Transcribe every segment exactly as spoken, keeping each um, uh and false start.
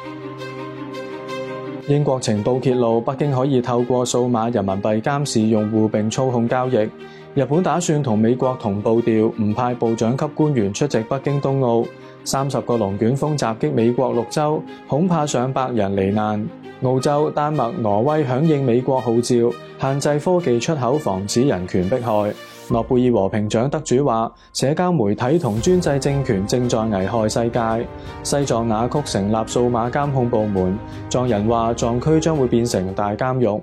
英國情報揭露，北京可以透過數碼人民幣監視用戶並操控交易。日本打算同美國同步調，唔派部長級官員出席北京冬奧。三十個龍捲風襲擊美國六州，恐怕上百人罹難。澳洲、丹麥、挪威響應美國號召，限制科技出口，防止人權迫害。諾貝爾和平獎得主話，社交媒體同專制政權正在危害世界。西藏雅曲成立數碼監控部門，藏人話藏區將會變成大監獄。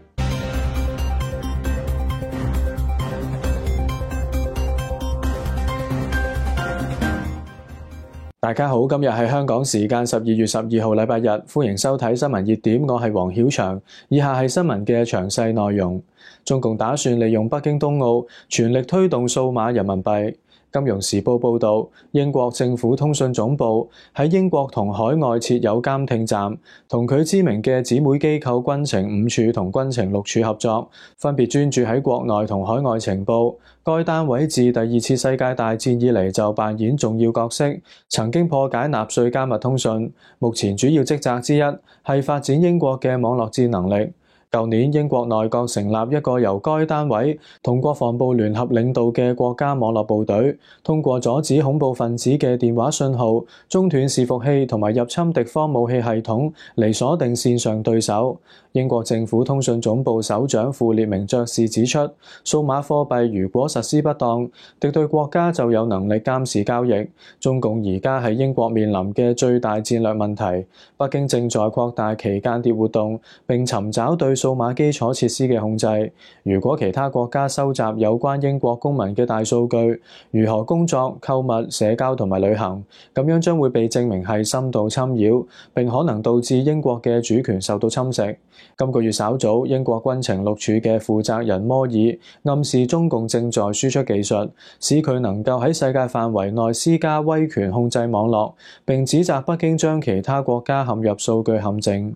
大家好，今日係香港時間十二月十二號禮拜日，歡迎收睇新聞熱點，我係黃曉翔。以下係新聞嘅詳細內容。中共打算利用北京冬奧，全力推動數碼人民幣。金融時報報導，英國政府通訊總部喺英國同海外設有監聽站，同佢知名嘅姊妹機構軍情五處同軍情六處合作，分別專注喺國內同海外情報。該單位自第二次世界大戰以嚟就扮演重要角色，曾經破解納粹加密通訊。目前主要職責之一係發展英國嘅網絡戰能力。舊年英國內閣成立一個由該單位同國防部聯合領導嘅國家網絡部隊，通過阻止恐怖分子嘅電話信號、中斷伺服器同埋入侵敵方武器系統嚟鎖定線上對手。英國政府通訊總部首長傅列明爵士指出，數碼貨幣如果實施不當，敵對國家就有能力監視交易。中共而家係英國面臨嘅最大戰略問題。北京正在擴大其間諜活動，並尋找對數碼基礎設施嘅控制。如果其他國家收集有關英國公民嘅大數據，如何工作、購物、社交同埋旅行，咁樣將會被證明係深度侵擾，並可能導致英國嘅主權受到侵蝕。今個月稍早，英國軍情六處嘅負責人摩爾暗示中共正在輸出技術，使佢能夠喺世界範圍內施加威權控制網絡，並指責北京將其他國家陷入數據陷阱。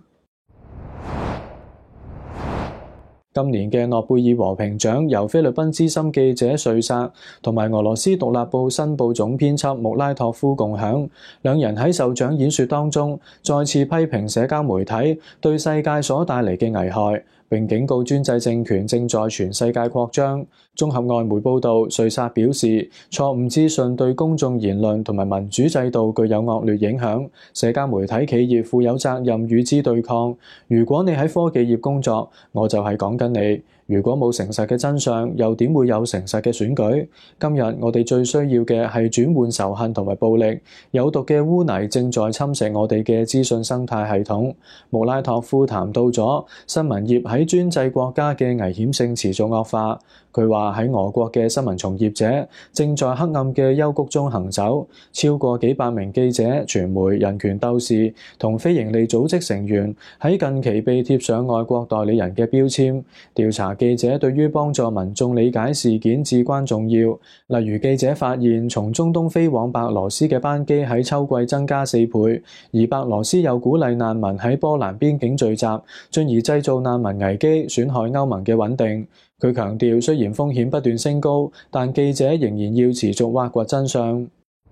今年嘅諾貝爾和平獎由菲律賓資深記者瑞薩同埋俄羅斯獨立報新報總編輯穆拉托夫共享。兩人喺授獎演說當中再次批評社交媒體對世界所帶嚟嘅危害，並警告專制政權正在全世界擴張。綜合外媒報導，瑞薩表示，錯誤資訊對公眾言論同埋民主制度具有惡劣影響，社交媒體企業負有責任與之對抗。如果你喺科技業工作，我就係講緊你。如果冇誠實嘅真相，又點會有誠實嘅選舉？今日我哋最需要嘅係轉換仇恨同埋暴力。有毒嘅污泥正在侵蝕我哋嘅資訊生態系統。穆拉托夫談到咗新聞業喺專制國家嘅危險性持續惡化。佢話喺俄國嘅新聞從業者正在黑暗嘅幽谷中行走，超過幾百名記者、傳媒、人權鬥士同非營利組織成員喺近期被貼上外國代理人嘅標籤。調查記者對於幫助民眾理解事件至關重要。例如記者發現從中東飛往白羅斯嘅班機喺秋季增加四倍，而白羅斯又鼓勵難民喺波蘭邊境聚集，進而製造難民危機，損害歐盟嘅穩定。佢強調，雖然風險不斷升高，但記者仍然要持續挖掘真相。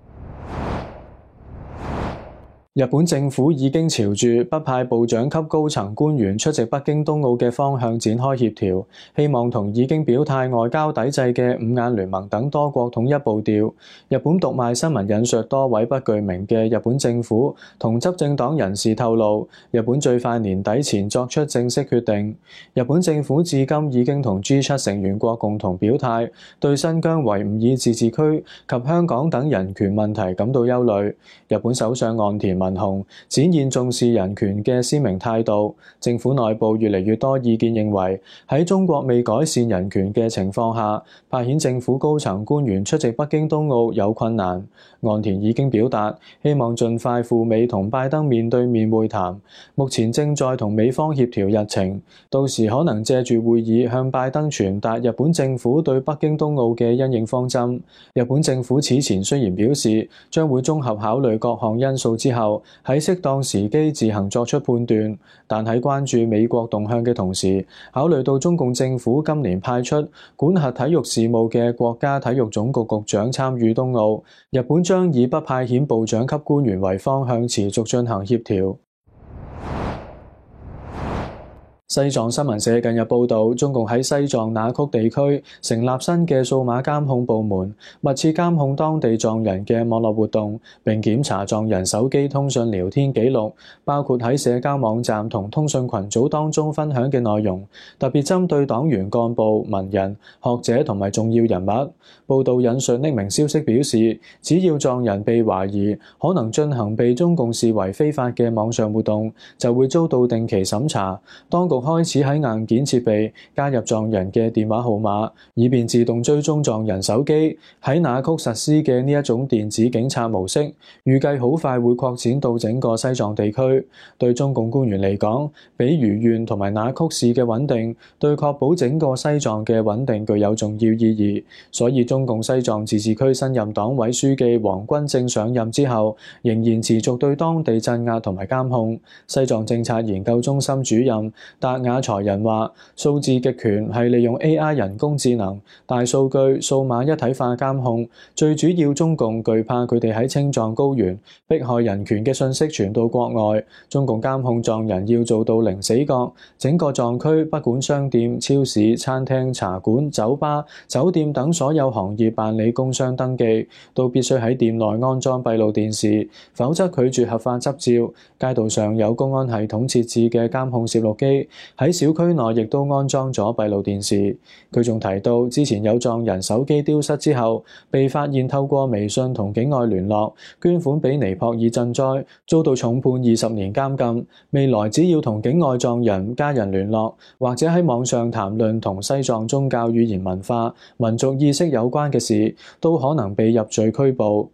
日本政府已經朝住不派部長級高層官員出席北京冬奧嘅方向展開協調，希望同已經表態外交抵制嘅五眼聯盟等多國統一步調。日本讀賣新聞引述多位不具名嘅日本政府同執政黨人士透露，日本最快年底前作出正式決定。日本政府至今已經同 G 七 成員國共同表態，對新疆維吾爾自治區及香港等人權問題感到憂慮。日本首相岸田文雄展現重視人權嘅鮮明態度。政府內部越嚟越多意見認為，喺中國未改善人權嘅情況下，派遣政府高層官員出席北京冬奧有困難。岸田已經表達希望盡快赴美同拜登面對面會談，目前正在同美方協調日程，到時可能借住會議向拜登傳達日本政府對北京冬奧嘅因應方針。日本政府此前雖然表示將會綜合考慮各項因素之後，喺適當時機自行作出判斷，但喺關注美國動向嘅同時，考慮到中共政府今年派出管轄體育事務嘅國家體育總局局長參與冬奧，日本將以不派遣部長級官員為方向持續進行協調。 西藏新聞社近日報導，中共喺西藏那曲地區成立新嘅數碼監控部門，密切監控當地藏人嘅網絡活動，並檢查藏人手機通訊聊天記錄，包括喺社交網站同通訊群組當中分享嘅內容，特別針對黨員幹部、文人、學者同埋重要人物。報導引述匿名消息表示，只要藏人被懷疑可能進行被中共視為非法嘅網上活動，就會遭到定期審查。當局開始喺硬件設備加入藏人嘅電話號碼，以便自動追蹤藏人手機。喺那曲實施嘅呢一種電子警察模式，預計好快會擴展到整個西藏地區。對中共官員嚟講，比如縣同埋那曲市嘅穩定，對確保整個西藏嘅穩定具有重要意義。所以中共西藏自治區新任黨委書記王軍正上任之後，仍然持續對當地鎮壓同埋監控。西藏政策研究中心主任達雅才仁話：數字極權係利用 A I 人工智能、大數據、數碼一體化監控，最主要中共懼怕佢哋喺青藏高原迫害人權嘅信息傳到國外。中共監控藏人要做到零死角，整個藏區不管商店、超市、餐廳、茶館、酒吧、酒店等所有行業辦理工商登記，都必須喺店內安裝閉路電視，否則拒絕合法執照。街道上有公安系統設置嘅監控攝錄機，喺小區內亦都安裝咗閉路電視。佢仲提到，之前有藏人手機丟失之後，被發現透過微信同境外聯絡，捐款俾尼泊爾賑災，遭到重判二十年監禁。未來只要同境外藏人家人聯絡，或者喺網上談論同西藏宗教語言文化、民族意識有關嘅事，都可能被入罪拘捕。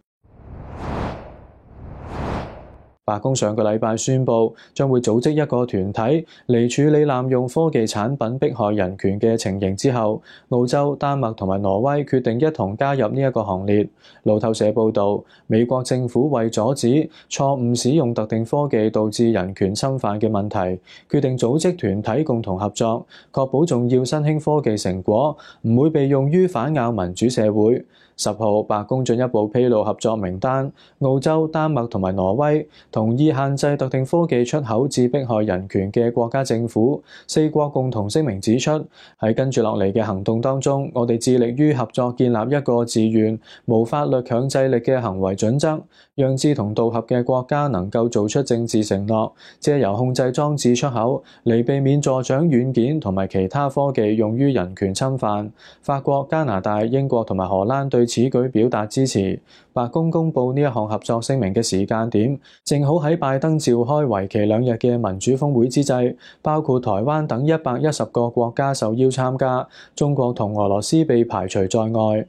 白宮上個禮拜宣布，將會組織一個團體嚟處理濫用科技產品迫害人權嘅情形之後，澳洲、丹麥同埋挪威決定一同加入呢一個行列。路透社報導，美國政府為阻止錯誤使用特定科技導致人權侵犯嘅問題，決定組織團體共同合作，確保重要新興科技成果唔會被用於反咬民主社會。十號，白宮進一步披露合作名單，澳洲、丹麥同埋挪威同意限制特定科技出口至迫害人權嘅國家政府。四國共同聲明指出，喺跟住落嚟嘅行動當中，我哋致力於合作建立一個自願、無法律強制力嘅行為準則，讓志同道合嘅國家能夠做出政治承諾，藉由控制裝置出口嚟避免助長軟件同埋其他科技用於人權侵犯。法國、加拿大、英國同埋荷蘭對此舉表達支持。白宮公佈呢一項合作聲明嘅時間點，正好喺拜登召開為期兩日嘅民主峰會之際，包括台灣等一百一十個國家受邀參加，中國同俄羅斯被排除在外。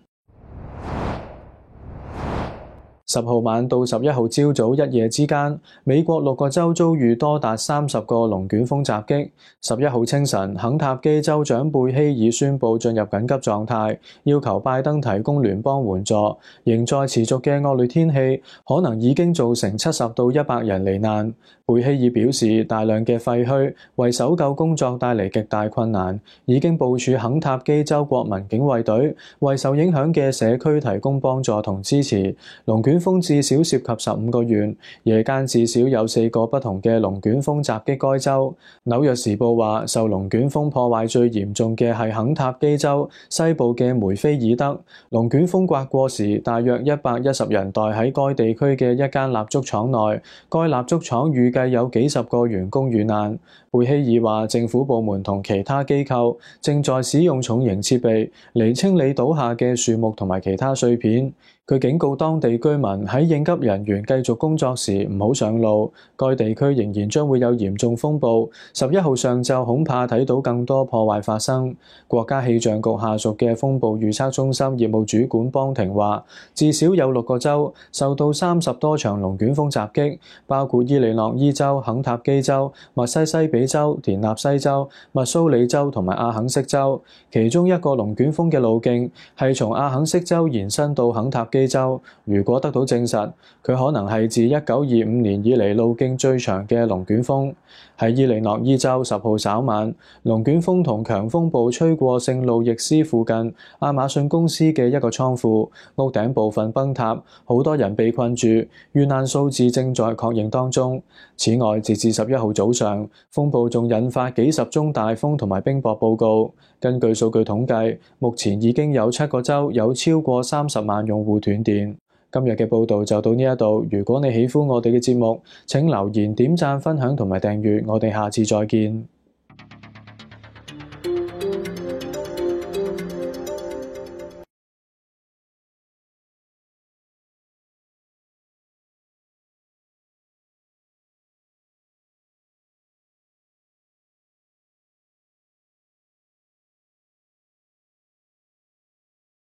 十號晚到十一號朝早一夜之間，美國六個州遭遇多達三十個龍捲風襲擊。十一號清晨，肯塔基州長貝希爾宣布進入緊急狀態，要求拜登提供聯邦援助。仍在持續嘅惡劣天氣可能已經造成七十到一百人罹難。貝希爾表示，大量嘅廢墟為搜救工作帶嚟極大困難，已經部署肯塔基州國民警衛隊為受影響嘅社區提供幫助同支持。龍捲風至少涉及十五個縣，夜間至少有四個不同嘅龍捲風襲擊該州。紐約時報話，受龍捲風破壞最嚴重嘅係肯塔基州西部嘅梅菲爾德。龍捲風刮過時，大約一百一十人待喺該地區嘅一間蠟燭廠內，該蠟燭廠預計有幾十個員工遇難。貝希爾話，政府部門同其他機構正在使用重型設備嚟清理倒下嘅樹木同埋其他碎片。佢警告當地居民喺應急人員繼續工作時唔好上路，該地區仍然將會有嚴重風暴。十一號上晝恐怕睇到更多破壞發生。國家氣象局下屬嘅風暴預測中心業務主管邦廷話，至少有六個州受到三十多場龍捲風襲擊，包括伊利諾伊州、肯塔基州、密西西比州、田納西州、密蘇里州同埋阿肯色州。其中一個龍捲風嘅路徑係從阿肯色州延伸到肯塔基基州，如果得到證實，佢可能係自一九二五年以嚟路徑最長嘅龍捲風。喺伊利諾伊州十號稍晚，龍捲風同強風暴吹過聖路易斯附近亞馬遜公司嘅一個倉庫，屋頂部分崩塌，好多人被困住，遇難數字正在確認當中。此外，截至十一號早上，風暴仲引發幾十宗大風同埋冰雹報告。根據數據統計，目前已經有七個州有超過三十萬用戶斷電。今日嘅報導就到呢一度。如果你喜歡我哋嘅節目，請留言、點讚、分享同埋訂閱。我哋下次再見。